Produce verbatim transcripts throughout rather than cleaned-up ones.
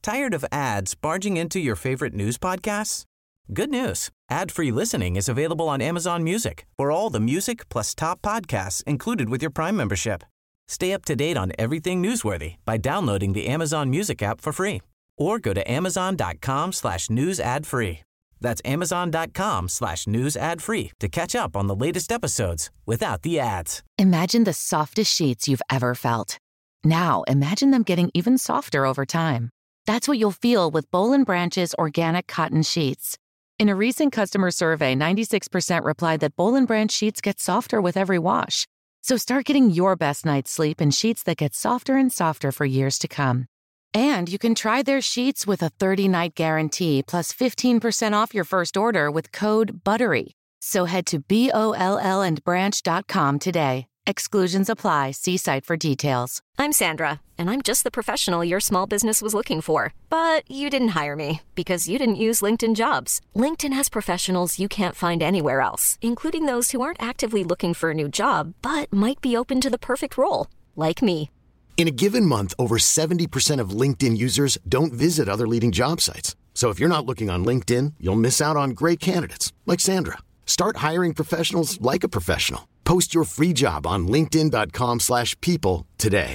Tired of ads barging into your favorite news podcasts? Good news. Ad-free listening is available on Amazon Music for all the music plus top podcasts included with your Prime membership. Stay up to date on everything newsworthy by downloading the Amazon Music app for free or go to amazon.com slash news ad free. That's amazon.com slash news ad free to catch up on the latest episodes without the ads. Imagine the softest sheets you've ever felt. Now imagine them getting even softer over time. That's what you'll feel with Boll and Branch's organic cotton sheets. In a recent customer survey, ninety-six percent replied that Boll and Branch sheets get softer with every wash. So start getting your best night's sleep in sheets that get softer and softer for years to come. And you can try their sheets with a thirty-night guarantee plus fifteen percent off your first order with code BUTTERY. So head to B O L L and branch dot com today. Exclusions apply. See site for details. I'm Sandra, and I'm just the professional your small business was looking for. But you didn't hire me because you didn't use LinkedIn Jobs. LinkedIn has professionals you can't find anywhere else, including those who aren't actively looking for a new job, but might be open to the perfect role, like me. In a given month, over seventy percent of LinkedIn users don't visit other leading job sites. So if you're not looking on LinkedIn, you'll miss out on great candidates like Sandra. Start hiring professionals like a professional. Post your free job on linkedin.com slash people today.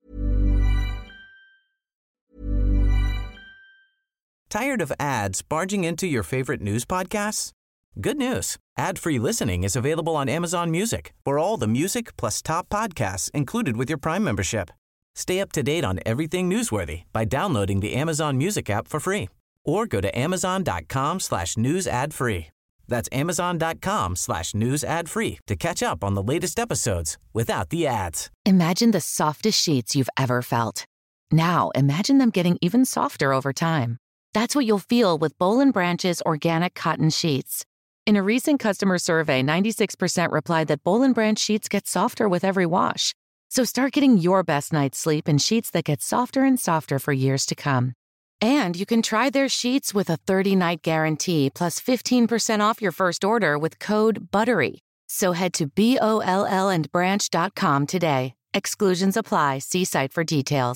Tired of ads barging into your favorite news podcasts? Good news. Ad-free listening is available on Amazon Music for all the music plus top podcasts included with your Prime membership. Stay up to date on everything newsworthy by downloading the Amazon Music app for free or go to amazon.com slash news ad free. That's amazon.com slash news ad free to catch up on the latest episodes without the ads. Imagine the softest sheets you've ever felt. Now imagine them getting even softer over time. That's what you'll feel with Boll and Branch's organic cotton sheets. In a recent customer survey, ninety-six percent replied that Boll and Branch sheets get softer with every wash. So start getting your best night's sleep in sheets that get softer and softer for years to come. And you can try their sheets with a thirty-night guarantee plus fifteen percent off your first order with code BUTTERY. So head to B O L L and branch dot com today. Exclusions apply. See site for details.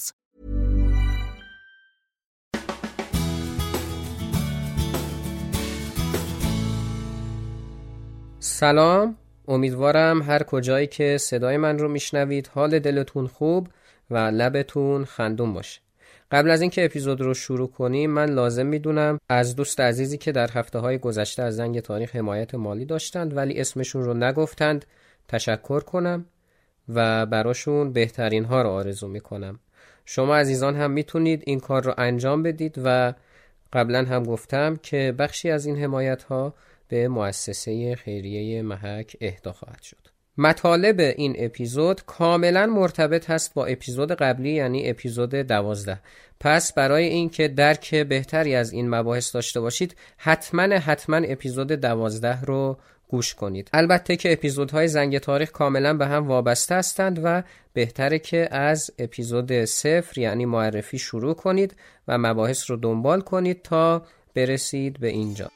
سلام، امیدوارم هر کجایی که صدای من رو میشنوید حال دلتون خوب و لبتون خندون باشه. قبل از اینکه اپیزود رو شروع کنیم من لازم میدونم از دوست عزیزی که در هفته‌های گذشته از زنگ تاریخ حمایت مالی داشتند ولی اسمشون رو نگفتند تشکر کنم و براشون بهترین ها رو آرزو میکنم. شما عزیزان هم میتونید این کار رو انجام بدید و قبلا هم گفتم که بخشی از این حمایت ها به مؤسسه خیریه محک اهدا خواهد شد. مطالب این اپیزود کاملا مرتبط هست با اپیزود قبلی یعنی اپیزود دوازده. پس برای اینکه درک بهتری از این مباحث داشته باشید حتما حتما اپیزود دوازده رو گوش کنید. البته که اپیزودهای زنگ تاریخ کاملا به هم وابسته هستند و بهتره که از اپیزود صفر یعنی معرفی شروع کنید و مباحث رو دنبال کنید تا برسید به اینجا.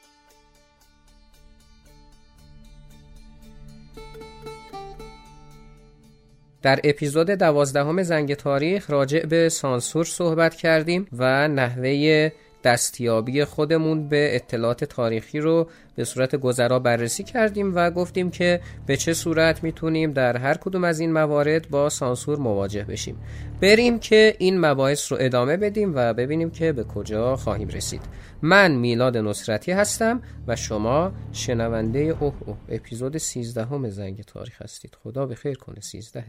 در اپیزود دوازدهم زنگ تاریخ راجع به سانسور صحبت کردیم و نحوه دستیابی خودمون به اطلاعات تاریخی رو به صورت گذرا بررسی کردیم و گفتیم که به چه صورت میتونیم در هر کدوم از این موارد با سانسور مواجه بشیم. بریم که این مباحث رو ادامه بدیم و ببینیم که به کجا خواهیم رسید. من میلاد نصرتی هستم و شما شنونده اوه اوه اپیزود سیزدهم زنگ تاریخ هستید. خدا به خیر کنه. سیزده.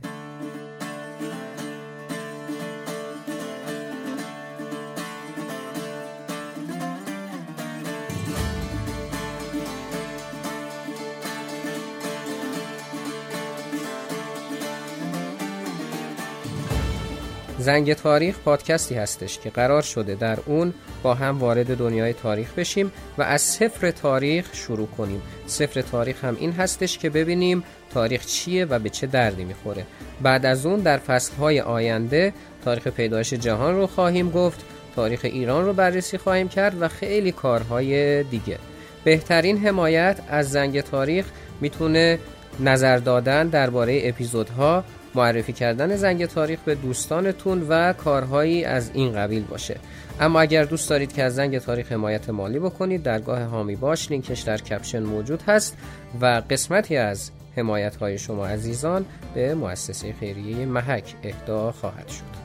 زنگ تاریخ پادکستی هستش که قرار شده در اون با هم وارد دنیای تاریخ بشیم و از صفر تاریخ شروع کنیم. صفر تاریخ هم این هستش که ببینیم تاریخ چیه و به چه دردی میخوره. بعد از اون در فصلهای آینده تاریخ پیدایش جهان رو خواهیم گفت، تاریخ ایران رو بررسی خواهیم کرد و خیلی کارهای دیگه. بهترین حمایت از زنگ تاریخ میتونه نظر دادن درباره اپیزودها، معرفی کردن زنگ تاریخ به دوستانتون و کارهایی از این قبیل باشه. اما اگر دوست دارید که از زنگ تاریخ حمایت مالی بکنید، درگاه حامی باش لینکش در کپشن موجود هست و قسمتی از حمایت های شما عزیزان به مؤسسه خیریه محک اهدا خواهد شد.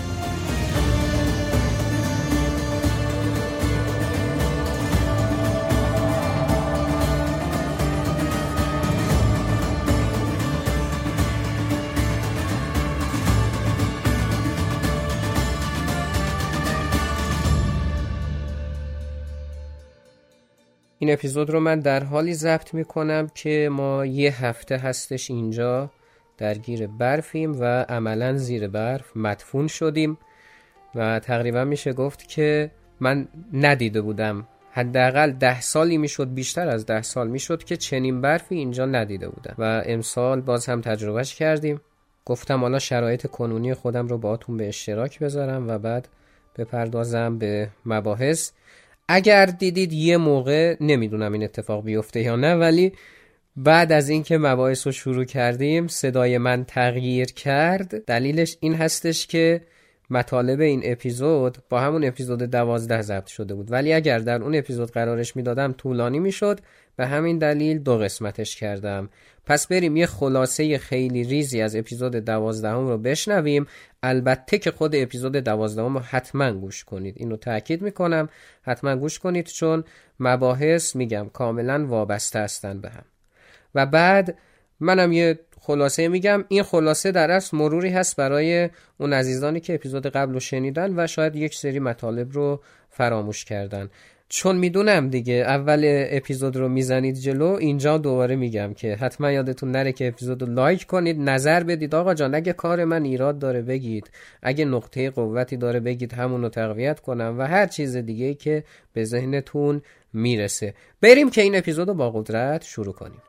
این اپیزود رو من در حالی ضبط میکنم که ما یه هفته هستش اینجا درگیر برفیم و عملاً زیر برف مدفون شدیم و تقریبا میشه گفت که من ندیده بودم، حداقل ده سالی میشد، بیشتر از ده سال میشد که چنین برفی اینجا ندیده بودم و امسال باز هم تجربهش کردیم. گفتم حالا شرایط کنونی خودم رو باهاتون به اشتراک بذارم و بعد بپردازم به مباحث. اگر دیدید یه موقع، نمیدونم این اتفاق بیفته یا نه، ولی بعد از اینکه مباحث رو شروع کردیم صدای من تغییر کرد. دلیلش این هستش که مطالب این اپیزود با همون اپیزود دوازده ضبط شده بود، ولی اگر در اون اپیزود قرارش میدادم طولانی میشد، به همین دلیل دو قسمتش کردم. پس بریم یه خلاصه خیلی ریزی از اپیزود دوازدهم رو بشنویم. البته که خود اپیزود دوازدهم رو حتما گوش کنید، اینو تأکید میکنم، حتما گوش کنید، چون مباحث میگم کاملا وابسته هستن به هم. و بعد منم یه خلاصه میگم. این خلاصه در اصل مروری هست برای اون عزیزانی که اپیزود قبل رو شنیدن و شاید یک سری مطالب رو فراموش کردن، چون میدونم دیگه اول اپیزود رو میزنید جلو. اینجا دوباره میگم که حتما یادتون نره که اپیزود رو لایک کنید، نظر بدید. آقا جان اگه کار من ایراد داره بگید، اگه نقطه قوتی داره بگید، همون رو تقویت کنم و هر چیز دیگه که به ذهنتون میرسه. بریم که این اپیزود رو با قدرت شروع کنیم.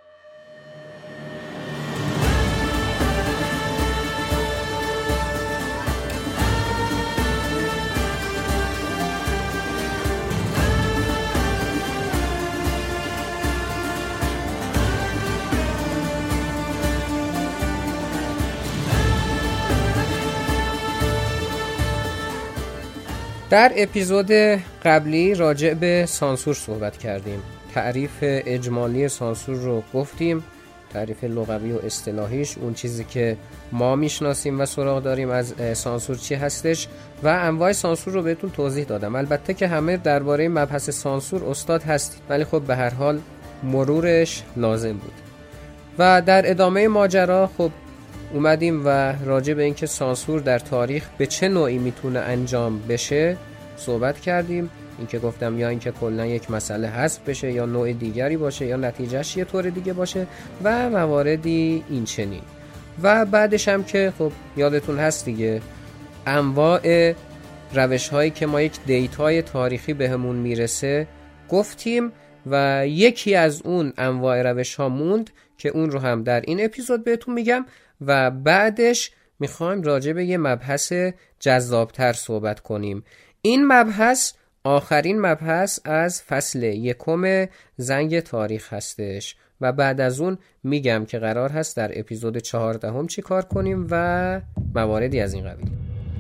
در اپیزود قبلی راجع به سانسور صحبت کردیم. تعریف اجمالی سانسور رو گفتیم، تعریف لغوی و اصطلاحیش، اون چیزی که ما میشناسیم و سراغ داریم از سانسور چی هستش و انواع سانسور رو بهتون توضیح دادم. البته که همه درباره مبحث سانسور استاد هستید، ولی خب به هر حال مرورش لازم بود. و در ادامه ماجرا خب اومدیم و راجع به اینکه سانسور در تاریخ به چه نوعی میتونه انجام بشه صحبت کردیم. اینکه گفتم یا اینکه کلا یک مسئله حذف بشه، یا نوع دیگری باشه، یا نتیجهش یه طور دیگه باشه و مواردی این چنین. و بعدش هم که خب یادتون هست دیگه انواع روش هایی که ما یک دیتای تاریخی بهمون میرسه گفتیم و یکی از اون انواع روش ها موند که اون رو هم در این اپیزود بهتون میگم و بعدش میخوایم راجع به یه مبحث جذابتر صحبت کنیم. این مبحث آخرین مبحث از فصل یکم زنگ تاریخ هستش و بعد از اون میگم که قرار هست در اپیزود چهاردهم چی کار کنیم و مواردی از این قبیل.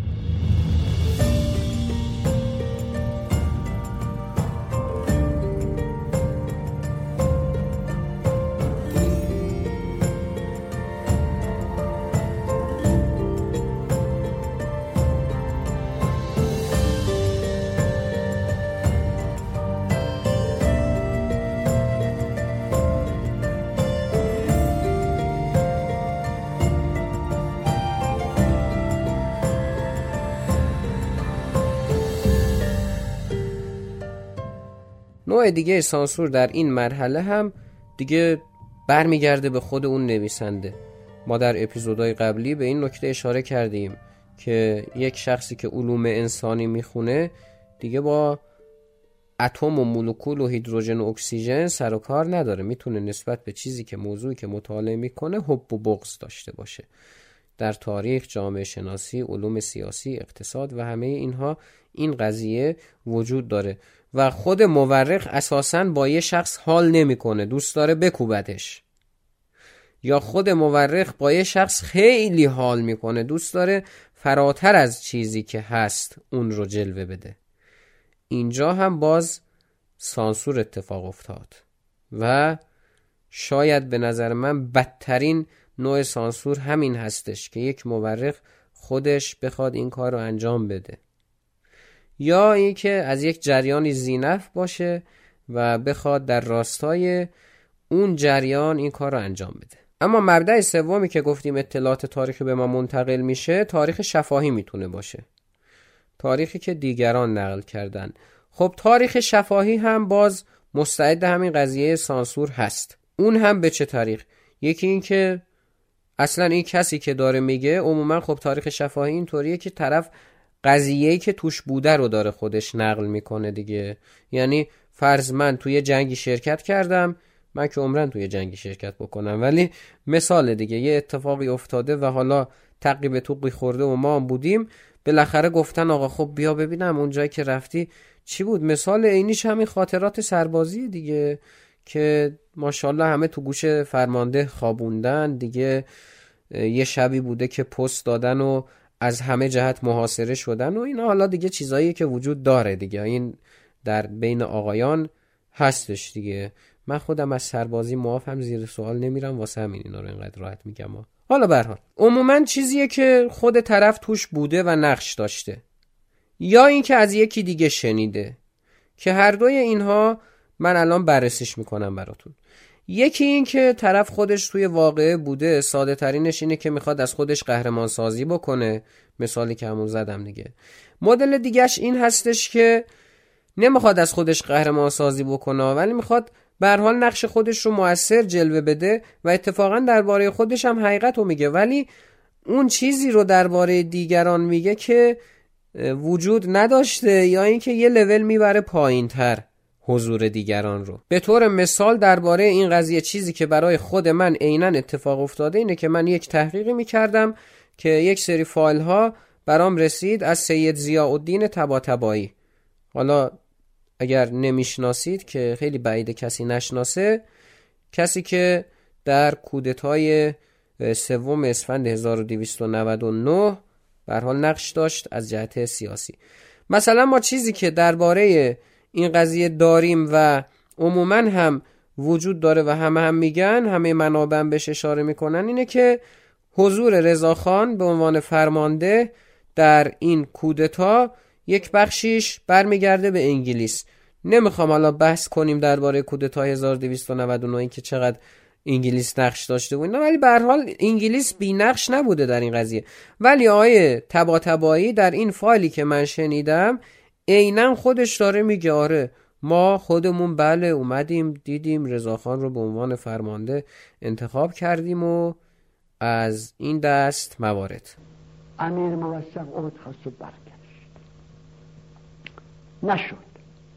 نوع دیگه سانسور در این مرحله هم دیگه برمیگرده به خود اون نویسنده. ما در اپیزودهای قبلی به این نکته اشاره کردیم که یک شخصی که علوم انسانی میخونه دیگه با اتم و مولکول و هیدروژن و اکسیژن سر و کار نداره، میتونه نسبت به چیزی که موضوعی که مطالعه میکنه حب و بغض داشته باشه. در تاریخ، جامعه شناسی، علوم سیاسی، اقتصاد و همه اینها این قضیه وجود داره و خود مورخ اساساً با یه شخص حال نمیکنه، دوست داره بکوبتش، یا خود مورخ با یه شخص خیلی حال میکنه، دوست داره فراتر از چیزی که هست اون رو جلوه بده. اینجا هم باز سانسور اتفاق افتاد و شاید به نظر من بدترین نوع سانسور همین هستش که یک مورخ خودش بخواد این کار رو انجام بده، یا اینکه از یک جریانی ذی‌نفع باشه و بخواد در راستای اون جریان این کار رو انجام بده. اما مبدأ سومی که گفتیم اطلاعات تاریخی به ما منتقل میشه، تاریخ شفاهی میتونه باشه، تاریخی که دیگران نقل کردن. خب تاریخ شفاهی هم باز مستعد همین قضیه سانسور هست. اون هم به چه طریق؟ یکی این که اصلا این کسی که داره میگه، عموما خب تاریخ شفاهی این طوریه که طرف قضیه‌ای که توش بوده رو داره خودش نقل میکنه دیگه. یعنی فرض من توی جنگی شرکت کردم، من که عمرن توی جنگی شرکت بکنم، ولی مثال دیگه یه اتفاقی افتاده و حالا تقی به توقی خورده و ما هم بودیم، بالاخره گفتن آقا خب بیا ببینم اون جایی که رفتی چی بود. مثال عینیش همین خاطرات سربازی دیگه که ماشاءالله همه تو گوش فرمانده خوابوندن دیگه. یه شبی بوده که پست دادن و از همه جهت محاصره شدن و اینا، حالا دیگه چیزاییه که وجود داره دیگه، این در بین آقایان هستش دیگه. من خودم از سربازی معافم، زیر سوال نمیرم، واسه همین اینا رو اینقدر راحت میگم. حالا به هر حال عموما چیزیه که خود طرف توش بوده و نقش داشته، یا این که از یکی دیگه شنیده، که هر دوی اینها من الان بررسیش میکنم براتون. یکی این که طرف خودش توی واقعه بوده، ساده ترینش اینه که میخواد از خودش قهرمان سازی بکنه، مثالی که همون زدم دیگه. مدل دیگهش این هستش که نمیخواد از خودش قهرمان سازی بکنه، ولی میخواد به هر حال نقش خودش رو مؤثر جلوه بده و اتفاقا درباره خودش هم حقیقت رو میگه، ولی اون چیزی رو درباره دیگران میگه که وجود نداشته، یا اینکه یه لول میبره پایین‌تر حضور دیگران رو. به طور مثال درباره این قضیه چیزی که برای خود من عیناً اتفاق افتاده اینه که من یک تحقیقی میکردم که یک سری فایل ها برام رسید از سید ضیاءالدین طباطبایی. حالا اگر نمیشناسید که خیلی بعیده کسی نشناسه، کسی که در کودتای سوم اسفند هزار و دویست و نود و نه به هر حال نقش داشت از جهت سیاسی. مثلا ما چیزی که درباره این قضیه داریم و عموما هم وجود داره و همه هم میگن، همه منابع هم بهش اشاره میکنن، اینه که حضور رضاخان به عنوان فرمانده در این کودتا یک بخشیش برمیگرده به انگلیس. نمیخوام حالا بحث کنیم درباره کودتای هزار و دویست و نود و نه که چقدر انگلیس نقش داشته بود، ولی به هر حال انگلیس بی نقش نبوده در این قضیه. ولی آقای طباطبایی در این فایلی که من شنیدم عیناً خودش داره میگه آره ما خودمون بله اومدیم دیدیم رضاخان رو به عنوان فرمانده انتخاب کردیم و از این دست موارد. امیر موثق عهد خواست و برگشت، نشد.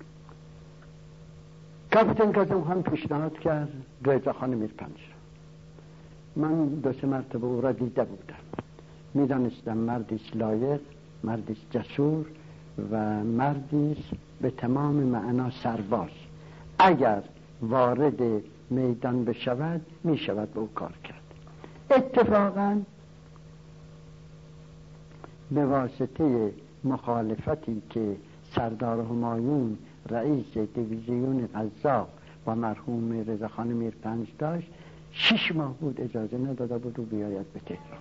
کاپیتان کاظم خان پیشنهاد کرد رضاخان میرپنج. من دو سه مرتبه او را دیده بودم، میدانستم مردی لایق، مردی جسور و مردی به تمام معنا سرباز. اگر وارد میدان بشود میشود به او کار کرد. اتفاقا به واسطه مخالفتی که سردار همایون رئیس دیویزیون قزاق با مرحوم رضاخان میرپنج داشت، شش ماه بود اجازه نداده بود او بیاید به تهران.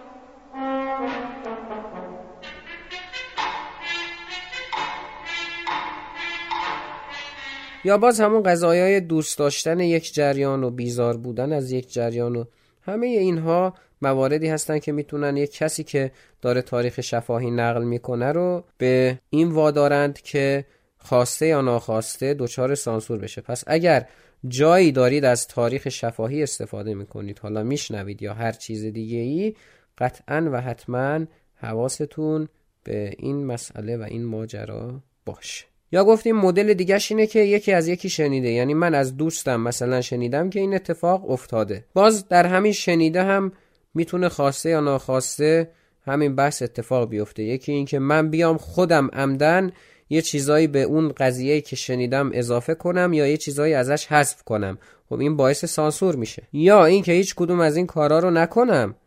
یا باز همون قضایای دوست داشتن یک جریان و بیزار بودن از یک جریان و همه اینها مواردی هستن که میتونن یک کسی که داره تاریخ شفاهی نقل میکنه رو به این وادارند که خواسته یا ناخواسته دچار سانسور بشه. پس اگر جایی دارید از تاریخ شفاهی استفاده میکنید، حالا میشنوید یا هر چیز دیگه ای، قطعاً و حتماً حواستون به این مسئله و این ماجرا باشه. یا گفتیم مدل دیگه‌ش اینه که یکی از یکی شنیده، یعنی من از دوستم مثلا شنیدم که این اتفاق افتاده. باز در همین شنیده هم میتونه خواسته یا ناخواسته همین بحث اتفاق بیفته. یکی این که من بیام خودم عمدن یه چیزایی به اون قضیه‌ای که شنیدم اضافه کنم یا یه چیزایی ازش حذف کنم، خب این باعث سانسور میشه. یا این که هیچ کدوم از این کارا رو نکنم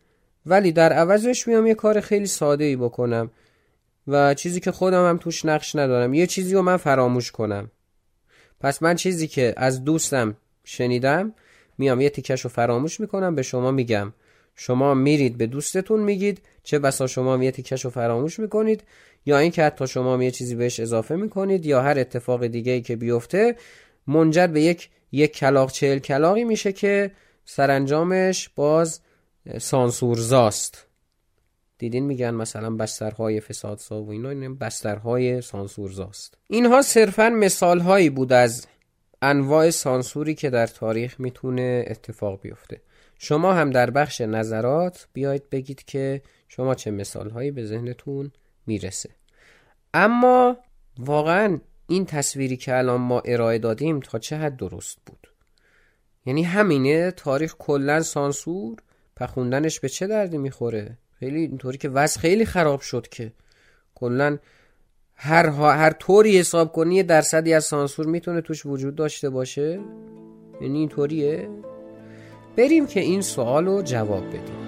ولی در عوضش میام یه کار خیلی ساده ای بکنم و چیزی که خودم هم توش نقش ندارم، یه چیزی رو من فراموش کنم. پس من چیزی که از دوستم شنیدم میام یه تیکش رو فراموش میکنم، به شما میگم، شما میرید به دوستتون میگید، چه بسا شما هم یه تیکش رو فراموش میکنید، یا این که حتی شما هم یه چیزی بهش اضافه میکنید، یا هر اتفاق دیگه ای که بیفته منجر به یک یک کلاغ چهل کلاغی میشه که سرانجامش باز سانسورزاست. دیدین میگن مثلا بسترهای فسادسا و اینا، این بسترهای سانسورزاست. اینها صرفاً مثالهایی بود از انواع سانسوری که در تاریخ میتونه اتفاق بیفته. شما هم در بخش نظرات بیایید بگید که شما چه مثالهایی به ذهنتون میرسه. اما واقعاً این تصویری که الان ما ارائه دادیم تا چه حد درست بود؟ یعنی همینه تاریخ کلاً سانسور، پخوندنش به چه دردی میخوره؟ خیلی اینطوری که وضع خیلی خراب شد که کلاً هر هر طوری حساب کنی درصدی از سانسور میتونه توش وجود داشته باشه. یعنی اینطوریه. بریم که این سوالو جواب بدیم.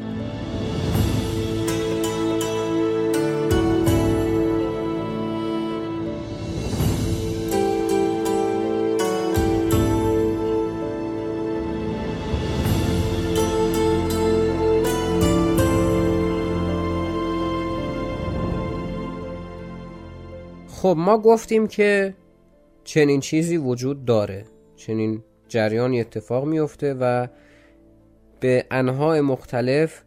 خب ما گفتیم که چنین چیزی وجود داره، چنین جریانی اتفاق میفته و به انواع مختلف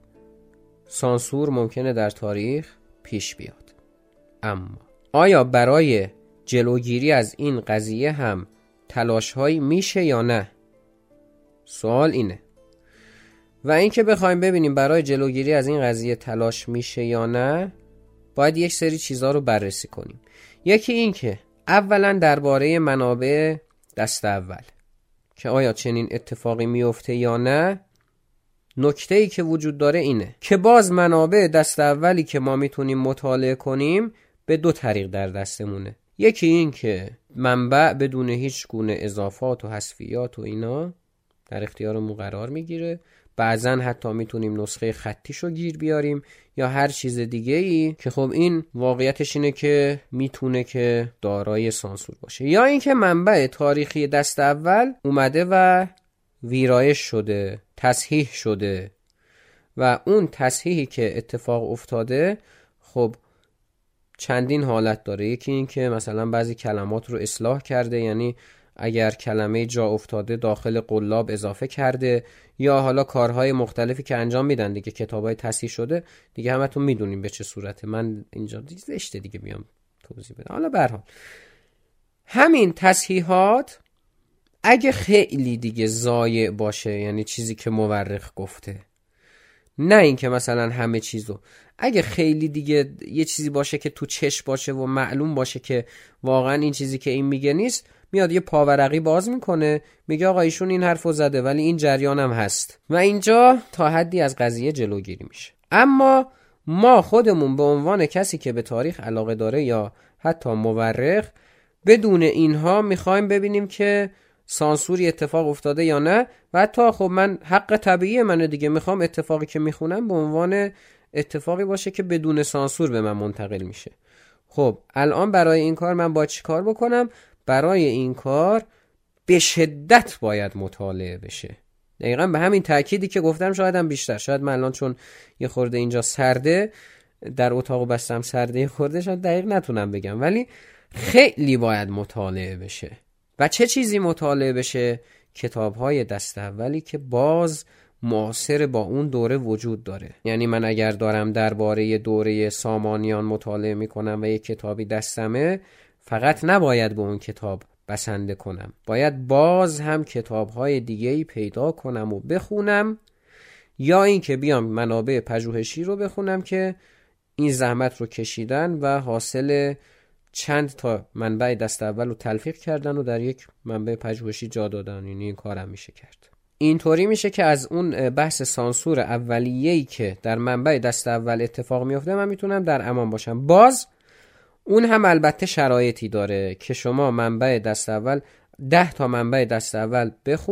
سانسور ممکنه در تاریخ پیش بیاد. اما آیا برای جلوگیری از این قضیه هم تلاش‌هایی میشه یا نه؟ سوال اینه. و اینکه بخوایم ببینیم برای جلوگیری از این قضیه تلاش میشه یا نه، باید یک سری چیزا رو بررسی کنیم. یکی این که اولا درباره منابع دست اول که آیا چنین اتفاقی میفته یا نه، نکته‌ای که وجود داره اینه که باز منابع دست اولی که ما میتونیم مطالعه کنیم به دو طریق در دستمونه. یکی این که منبع بدون هیچ گونه اضافات و حذفیات و اینا در اختیارمون قرار میگیره، بعضن حتی میتونیم نسخه خطیشو گیر بیاریم یا هر چیز دیگه ای که خب این واقعیتش اینه که میتونه که دارای سانسور باشه. یا اینکه منبع تاریخی دست اول اومده و ویرایش شده، تصحیح شده و اون تصحیحی که اتفاق افتاده خب چندین حالت داره. یکی این که مثلا بعضی کلمات رو اصلاح کرده، یعنی اگر کلمه جا افتاده داخل قلاب اضافه کرده، یا حالا کارهای مختلفی که انجام میدن دیگه، کتابای تصحیح شده دیگه همتون میدونیم به چه صورته، من اینجا زشته دیگه بیام توضیح بدم. حالا به هر حال همین تصحیحات اگه خیلی دیگه ضایع باشه، یعنی چیزی که مورخ گفته، نه این که مثلا همه چیزو، اگه خیلی دیگه یه چیزی باشه که تو چشم باشه و معلوم باشه که واقعا این چیزی که این میگه نیست، میاد یه پاورقی باز میکنه میگه آقا ایشون این حرفو زده ولی این جریان هم هست و اینجا تا حدی از قضیه جلوگیری میشه. اما ما خودمون به عنوان کسی که به تاریخ علاقه داره یا حتی مورخ، بدون اینها میخوایم ببینیم که سانسوری اتفاق افتاده یا نه، و حتی خب من حق طبیعی منه دیگه، میخوام اتفاقی که میخونم به عنوان اتفاقی باشه که بدون سانسور به من منتقل میشه. خب الان برای این کار من باید چی کار بکنم؟ برای این کار به شدت باید مطالعه بشه. دقیقاً به همین تأکیدی که گفتم، شاید هم بیشتر. شاید من الان چون یه خورده اینجا سرده، در اتاق بستم سرده خورده، شاید دقیق نتونم بگم، ولی خیلی باید مطالعه بشه. و چه چیزی مطالعه بشه؟ کتاب‌های دست اولی که باز معاصر با اون دوره وجود داره. یعنی من اگر دارم درباره دوره سامانیان مطالعه میکنم و یک کتابی دستمه، فقط نباید به اون کتاب بسنده کنم، باید باز هم کتاب‌های دیگه‌ای پیدا کنم و بخونم، یا این که بیام منابع پژوهشی رو بخونم که این زحمت رو کشیدن و حاصل چند تا منبع دست اول رو تلفیق کردن و در یک منبع پژوهشی جا دادن. یعنی این کارم میشه کرد. اینطوری میشه که از اون بحث سانسور اولیه‌ای که در منبع دست اول اتفاق میفته من میتونم در امان باشم. باز اون هم البته شرایطی داره که شما منبع دست اول، ده تا منبع دست اول بخون،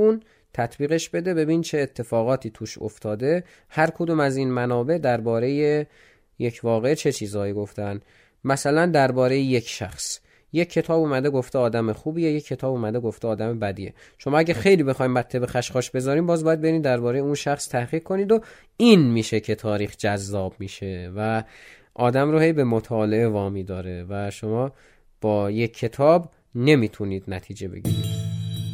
تطبیقش بده، ببین چه اتفاقاتی توش افتاده. هر کدوم از این منابع درباره یک واقعه چه چیزایی گفتن. مثلا درباره یک شخص یک کتاب اومده گفته آدم خوبیه، یک کتاب اومده گفته آدم بدیه. شما اگه خیلی بخواید مته به خشخاش بذارین، باز باید برین درباره اون شخص تحقیق کنید و این میشه که تاریخ جذاب میشه و آدم رو هی به مطالعه وامی داره و شما با یک کتاب نمیتونید نتیجه بگیرید.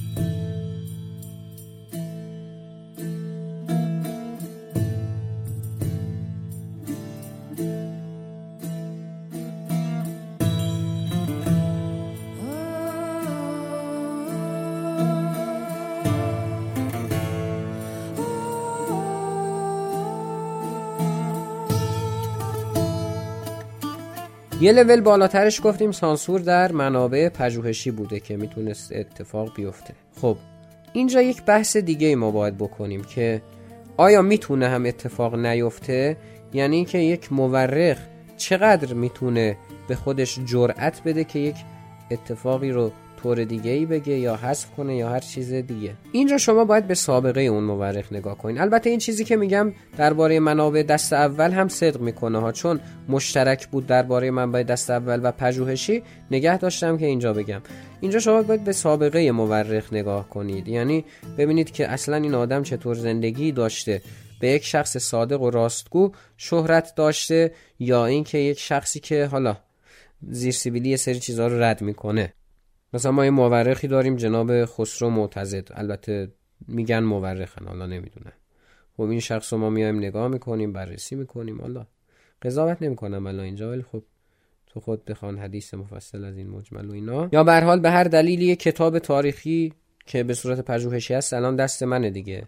یه لول بالاترش گفتیم سانسور در منابع پژوهشی بوده که میتونست اتفاق بیفته. خب اینجا یک بحث دیگه ای ما باید بکنیم که آیا میتونه هم اتفاق نیفته؟ یعنی که یک مورخ چقدر میتونه به خودش جرأت بده که یک اتفاقی رو طور دیگه ای بگه یا حذف کنه یا هر چیز دیگه. اینجا شما باید به سابقه اون مورخ نگاه کنین. البته این چیزی که میگم درباره منابع دست اول هم صدق میکنه ها، چون مشترک بود درباره منابع دست اول و پژوهشی، نگه داشتم که اینجا بگم. اینجا شما باید به سابقه مورخ نگاه کنید، یعنی ببینید که اصلا این آدم چطور زندگی داشته، به یک شخص صادق و راستگو شهرت داشته یا اینکه یک شخصی که حالا زیر سیبیلی یه سری چیزا رو رد میکنه. مثلا ما یه مورخی داریم جناب خسرو معتضد، البته میگن مورخن، حالا نمیدونن. خب این شخص رو ما میایم نگاه میکنیم، بررسی میکنیم، حالا قضاوت نمیکنم الان اینجا، ولی خب تو خود بخوان حدیث مفصل از این مجمل و اینا، یا به هر حال به هر دلیلی یک کتاب تاریخی که به صورت پژوهشی هست الان دست منه دیگه.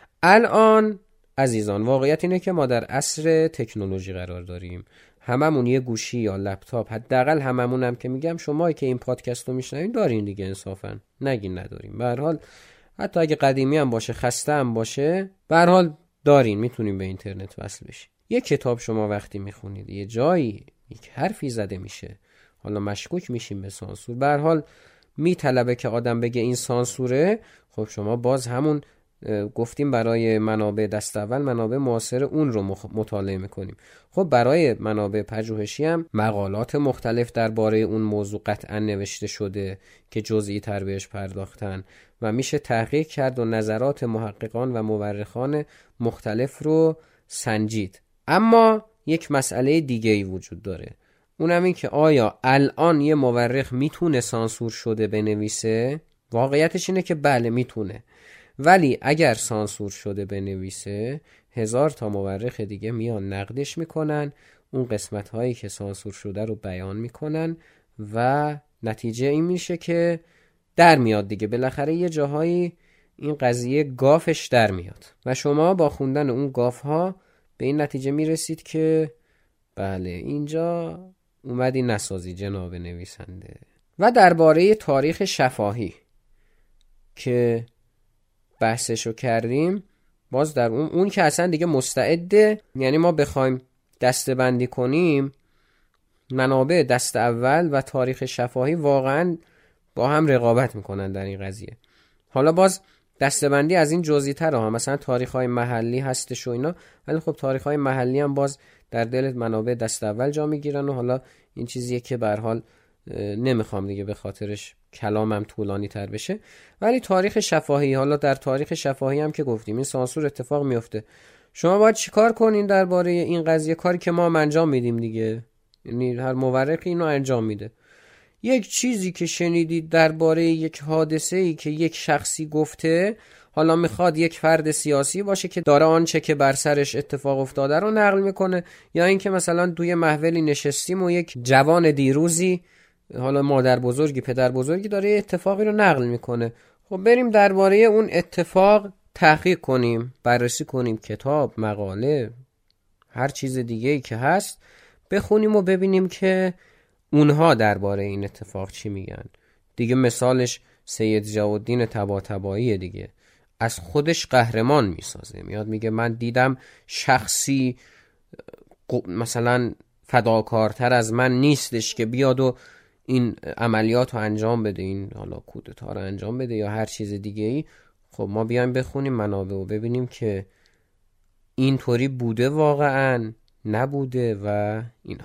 الان عزیزان واقعیت اینه که ما در عصر تکنولوژی قرار داریم. هممون یه گوشی یا لپتاپ، حداقل هممون هم که میگم شمایی که این پادکست رو میشنوین دارین دیگه، انصافا نگین نداریم. به هر حال حتی اگه قدیمی هم باشه، خسته هم باشه، به هر حال دارین، میتونین به اینترنت وصل بشین. یه کتاب شما وقتی میخونید یه جایی یک حرفی زده میشه، حالا مشکوک میشیم به سانسور، به هر حال میطلبه که آدم بگه این سانسوره. خب شما باز همون گفتیم برای منابع دست اول منابع معاصر اون رو مطالعه میکنیم. خب برای منابع پژوهشی هم مقالات مختلف درباره اون موضوع قطعا نوشته شده که جزئی تر بهش پرداختن و میشه تحقیق کرد و نظرات محققان و مورخان مختلف رو سنجید. اما یک مسئله دیگه ای وجود داره، اونم این که آیا الان یه مورخ میتونه سانسور شده بنویسه؟ واقعیتش اینه که بله میتونه، ولی اگر سانسور شده بنویسه هزار تا مورخ دیگه میان نقدش میکنن، اون قسمت هایی که سانسور شده رو بیان میکنن و نتیجه این میشه که در میاد دیگه، بالاخره یه جاهایی این قضیه گافش در میاد و شما با خوندن اون گاف ها به این نتیجه میرسید که بله اینجا اومدی نسازی جناب نویسنده. و درباره تاریخ شفاهی که بحثشو کردیم، باز در اون اون که اصلا دیگه مستعده، یعنی ما بخوایم دسته بندی کنیم منابع دست اول و تاریخ شفاهی واقعا با هم رقابت میکنن در این قضیه. حالا باز دسته بندی از این جزئی تر ها، مثلا تاریخ های محلی هستش و اینا، ولی خب تاریخ های محلی هم باز در دل منابع دست اول جا میگیرن و حالا این چیزیه که به هر حال نمیخوام دیگه به خاطرش کلامم طولانی تر بشه. ولی تاریخ شفاهی، حالا در تاریخ شفاهی هم که گفتیم این سانسور اتفاق میفته، شما باید چیکار کنین درباره این قضیه؟ کاری که ما هم انجام میدیم دیگه، یعنی هر مورخی اینو انجام میده. یک چیزی که شنیدید درباره یک حادثه‌ای که یک شخصی گفته، حالا میخواد یک فرد سیاسی باشه که داره آنچه که بر سرش اتفاق افتاده رو نقل میکنه، یا اینکه مثلا توی محفلی نشستیم و یک جوان دیروزی، حالا مادر بزرگی پدر بزرگی داره اتفاقی رو نقل میکنه، خب بریم درباره اون اتفاق تحقیق کنیم، بررسی کنیم، کتاب، مقاله، هر چیز دیگه‌ای که هست بخونیم و ببینیم که اونها درباره این اتفاق چی میگن. دیگه مثالش سید ضیاءالدین طباطبایی دیگه، از خودش قهرمان میسازه، میاد میگه من دیدم شخصی مثلا فداکارتر از من نیستش که بیاد و این عملیات رو انجام بده، این حالا کودتا رو انجام بده یا هر چیز دیگه ای. خب ما بیایم بخونیم منابع و ببینیم که اینطوری بوده واقعا نبوده و اینا.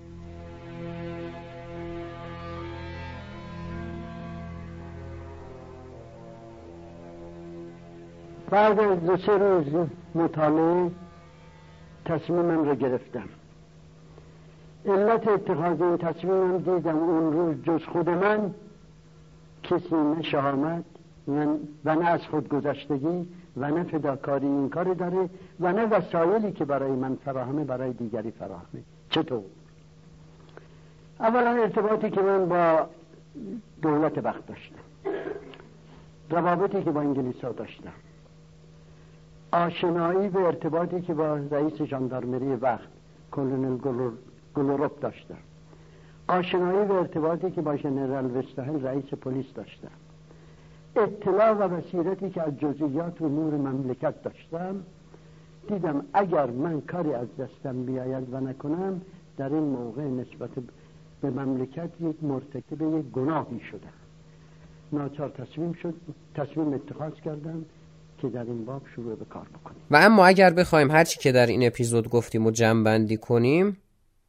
بعد از دو سه روز مطالعه تصمیمم رو گرفتم. علت اتخاذ این تصمیمم دیدم اون روز جز خود من کسی نه شهامت و نه از خود گذشتگی و نه فداکاری این کار داره و نه وسایلی که برای من فراهمه برای دیگری فراهمه. چطور؟ اولا ارتباطی که من با دولت وقت داشتم، روابطی که با انگلیس ها داشتم، آشنایی و ارتباطی که با رئیس ژاندارمری وقت کلونل گلوروب داشتم، آشنایی و ارتباطی که با ژنرال وستاهل رئیس پلیس داشتم، اطلاع و بصیرتی که از جزئیات امور مملکت داشتم، دیدم اگر من کاری از دستم بیاید و نکنم در این موقع نسبت به مملکت یک مرتکب یک گناهی شدم. ناچار تصمیم شد تصمیم اتخاذ کردم که در این باب شروع به کار بکنیم. و اما اگر بخوایم هرچی که در این اپیزود گفتیم و جمع بندی کنیم،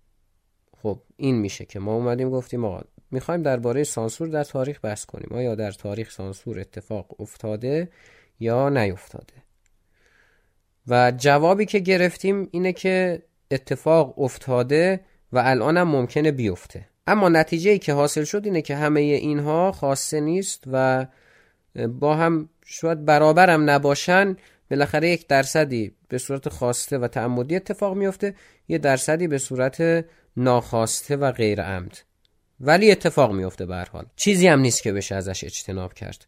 خب این میشه که ما اومدیم گفتیم آقا میخوایم درباره سانسور در تاریخ بحث کنیم. آیا در تاریخ سانسور اتفاق افتاده یا نیفتاده؟ و جوابی که گرفتیم اینه که اتفاق افتاده و الان هم ممکنه بیفته. اما نتیجه‌ای که حاصل شد اینه که همه اینها خاصه نیست و با هم شاید برابر هم نباشن. بالاخره یک درصدی به صورت خواسته و تعمدی اتفاق میفته، یه درصدی به صورت ناخواسته و غیر عمد، ولی اتفاق میفته به هر حال. چیزی هم نیست که بشه ازش اجتناب کرد.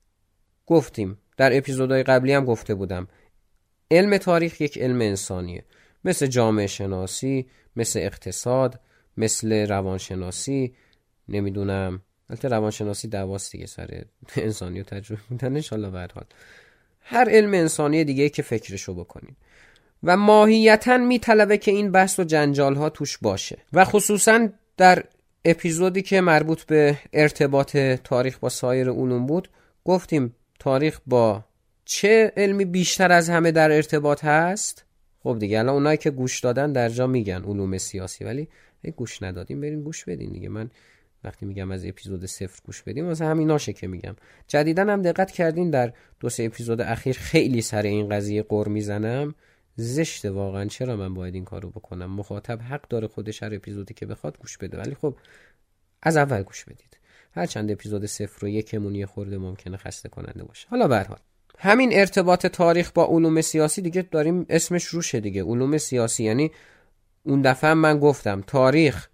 گفتیم در اپیزودهای قبلی هم گفته بودم علم تاریخ یک علم انسانیه، مثل جامعه شناسی، مثل اقتصاد، مثل روانشناسی، نمیدونم البته روانشناسی دعواست دیگه سر انسانی و تجربه میدن انشالله. به هر حال هر علم انسانی دیگه که فکرشو بکنین و ماهیتاً میطلبه که این بحث و جنجال ها توش باشه و خصوصاً در اپیزودی که مربوط به ارتباط تاریخ با سایر علوم بود گفتیم تاریخ با چه علمی بیشتر از همه در ارتباط هست. خب دیگه الان اونایی که گوش دادن در جا میگن علوم سیاسی، ولی اگه گوش ندادیم بریم گوش بدین دیگه. من وقتی میگم از اپیزود صفر گوش بدیم واسه همیناشه که میگم. جدیداً هم دقت کردین در دو سه اپیزود اخیر خیلی سر این قضیه قر میزنم. زشته واقعا، چرا من باید این کارو بکنم؟ مخاطب حق داره خودش هر اپیزودی که بخواد گوش بده، ولی خب از اول گوش بدید. هر چند اپیزود صفر و یکمون یه خورده ممکنه خسته کننده باشه. حالا به هر حال همین ارتباط تاریخ با علوم سیاسی دیگه داریم اسمش روشه دیگه، علوم سیاسی. یعنی اون دفعه من گفتم تاریخ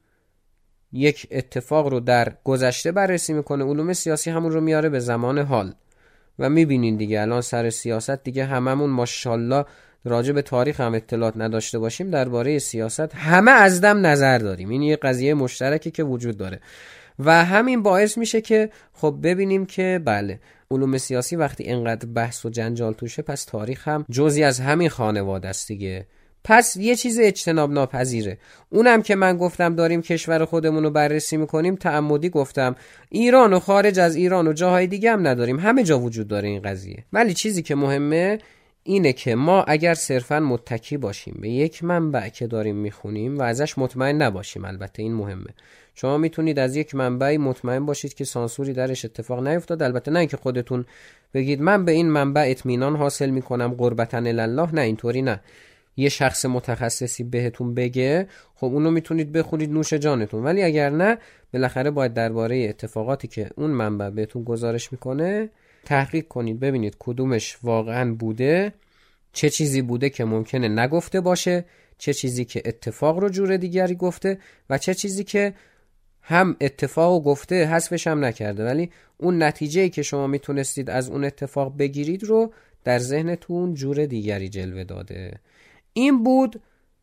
یک اتفاق رو در گذشته بررسی میکنه، علوم سیاسی همون رو میاره به زمان حال. و میبینین دیگه الان سر سیاست دیگه هممون ماشاءالله راجع به تاریخ هم اطلاعات نداشته باشیم درباره سیاست همه از دم نظر داریم. این یه قضیه مشترکی که وجود داره و همین باعث میشه که خب ببینیم که بله علوم سیاسی وقتی اینقدر بحث و جنجال توشه پس تاریخ هم جزئی از همین خانواده است دیگه. پس یه چیز اجتناب ناپذیره. اونم که من گفتم داریم کشور خودمون رو بررسی میکنیم، تعمدی گفتم ایران و خارج از ایران و جاهای دیگه هم نداریم، همه جا وجود داره این قضیه. ولی چیزی که مهمه اینه که ما اگر صرفاً متکی باشیم به یک منبع که داریم میخونیم و ازش مطمئن نباشیم، البته این مهمه. شما میتونید از یک منبعی مطمئن باشید که سانسوری درش اتفاق نیفتاد، البته نه اینکه خودتون بگید من به این منبع اطمینان حاصل میکنم قربتاً الله، نه اینطوری نه. یه شخص متخصصی بهتون بگه خب اونو میتونید بخونید نوش جانتون، ولی اگر نه بالاخره باید درباره اتفاقاتی که اون منبع بهتون گزارش میکنه تحقیق کنید، ببینید کدومش واقعاً بوده، چه چیزی بوده که ممکنه نگفته باشه، چه چیزی که اتفاق رو جور دیگری گفته و چه چیزی که هم اتفاق گفته حذفش هم نکرده ولی اون نتیجه‌ای که شما میتونستید از اون اتفاق بگیرید رو در ذهنتون جور دیگری جلوه داده. این بود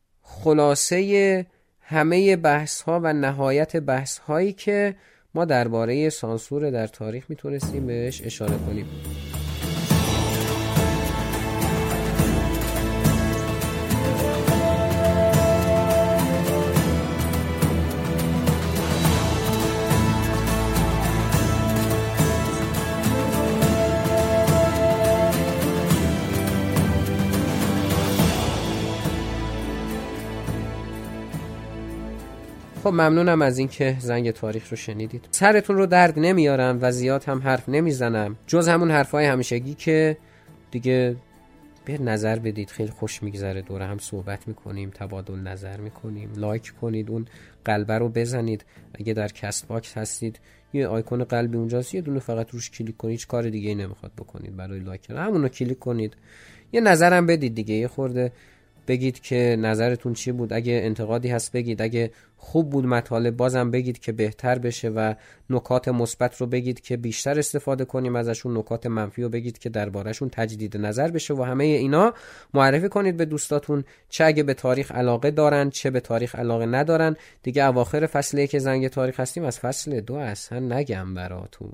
خلاصه همه بحث ها و نهایت بحث هایی که ما درباره سانسور در تاریخ میتونستیم بهش اشاره کنیم. خب ممنونم از اینکه زنگ تاریخ رو شنیدید. سرتون رو درد نمیارم و زیاد هم حرف نمیزنم، جز همون حرفای همیشگی که دیگه به نظر بدید. خیلی خوش میگذره دوره هم صحبت میکنیم، تبادل نظر میکنیم. لایک کنید، اون قلبه رو بزنید. اگه در کست باکس هستید یه آیکون قلبی اونجاست، یه دونه فقط روش کلیک کنید، هیچ کار دیگه ای نمیخواد بکنید برای لایک کردن، همون رو کلیک کنید. یه نظرم بدید دیگه، یه خورده بگید که نظرتون چی بود. اگه انتقادی هست بگید، اگه خوب بود مطالب بازم بگید که بهتر بشه، و نکات مثبت رو بگید که بیشتر استفاده کنیم ازشون، نکات منفی رو بگید که دربارهشون تجدید نظر بشه، و همه اینا معرفی کنید به دوستاتون، چه اگه به تاریخ علاقه دارن چه به تاریخ علاقه ندارن. دیگه اواخر فصله که زنگ تاریخ هستیم، از فصل دو اصلا نگم براتون.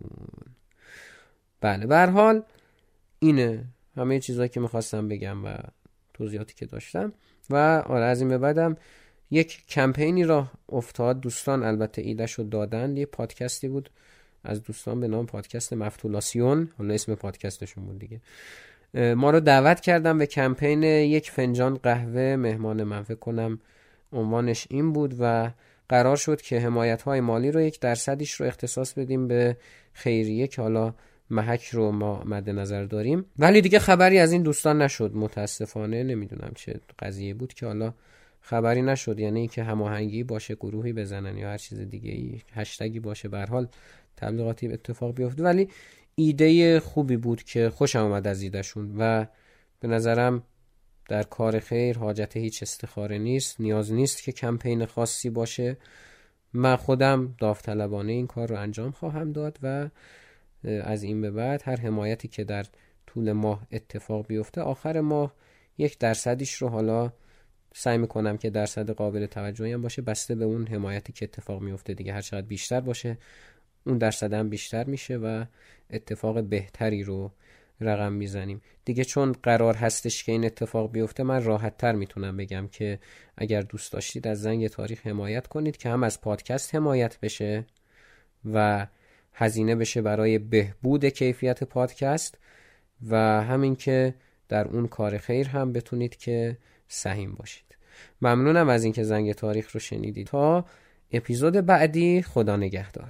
بله به هر حال اینه همه چیزایی که میخواستم بگم و توضیحاتی که داشتم. و آره از این به بعدم یک کمپینی راه افتاد. دوستان البته ایده‌شو دادن، یه پادکستی بود از دوستان به نام پادکست مفتولاسیون، حالا اسم پادکستشون بود دیگه. ما رو دعوت کردم به کمپین یک فنجان قهوه مهمان من، فکر کنم عنوانش این بود، و قرار شد که حمایت‌های مالی رو یک درصدیش رو اختصاص بدیم به خیریه که حالا محک رو ما مد نظر داریم. ولی دیگه خبری از این دوستان نشد متاسفانه. نمیدونم چه قضیه بود که حالا خبری نشد، یعنی اینکه هماهنگی باشه، گروهی بزنن یا هر چیز دیگه ای، هشتگی باشه، به هر حال تبلیغاتی اتفاق بیفته. ولی ایده خوبی بود که خوشم اومد از ایدهشون، و به نظرم در کار خیر حاجت هیچ استخاره نیست، نیاز نیست که کمپین خاصی باشه. من خودم داوطلبانه این کار رو انجام خواهم داد، و از این به بعد هر حمایتی که در طول ماه اتفاق بیفته، آخر ماه یک درصدیش رو حالا سعی میکنم که درصد قابل توجهی هم باشه، بسته به اون حمایتی که اتفاق میفته دیگه. هر چقدر بیشتر باشه اون درصد هم بیشتر میشه و اتفاق بهتری رو رقم میزنیم دیگه. چون قرار هستش که این اتفاق بیفته، من راحت تر میتونم بگم که اگر دوست داشتید از زنگ تاریخ حمایت کنید که هم از پادکست حمایت بشه و هزینه بشه برای بهبود کیفیت پادکست، و همین که در اون کار خیر هم بتونید که سهیم باشید. ممنونم از اینکه زنگ تاریخ رو شنیدید. تا اپیزود بعدی، خدا نگهدار.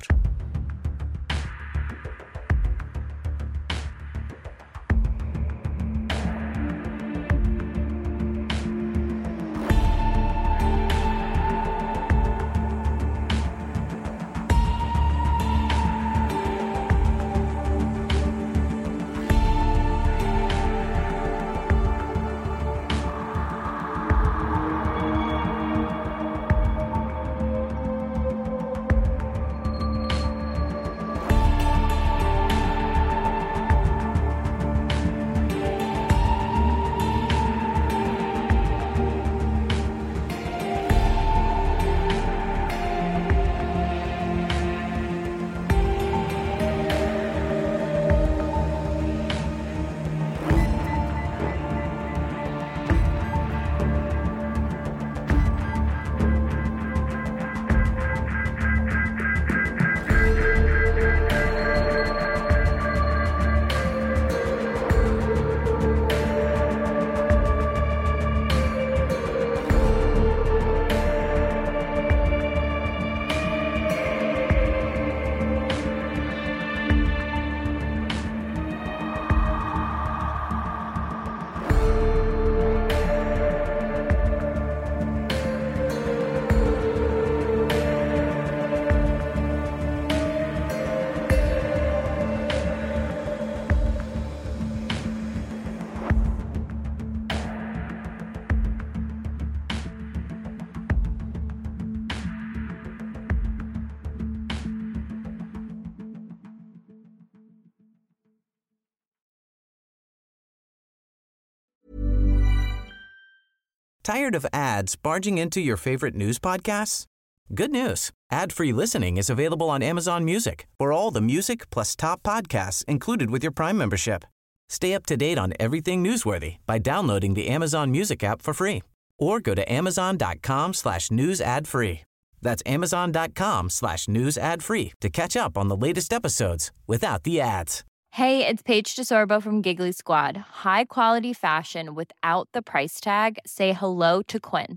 Tired of ads barging into your favorite news podcasts? Good news. Ad-free listening is available on Amazon Music for all the music plus top podcasts included with your Prime membership. Stay up to date on everything newsworthy by downloading the Amazon Music app for free or go to amazon.com slash news ad free. That's amazon.com slash news ad free to catch up on the latest episodes without the ads. Hey, it's Paige DeSorbo from Giggly Squad. High quality fashion without the price tag. Say hello to Quince.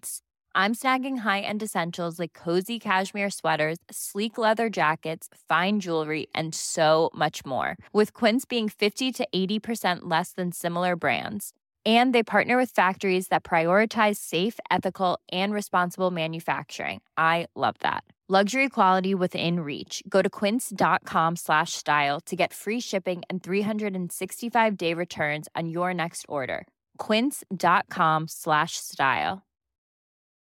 I'm snagging high-end essentials like cozy cashmere sweaters, sleek leather jackets, fine jewelry, and so much more. With Quince being fifty to eighty percent less than similar brands. And they partner with factories that prioritize safe, ethical, and responsible manufacturing. I love that. Luxury quality within reach. Go to quince.com slash style to get free shipping and three sixty-five day returns on your next order. Quince.com slash style.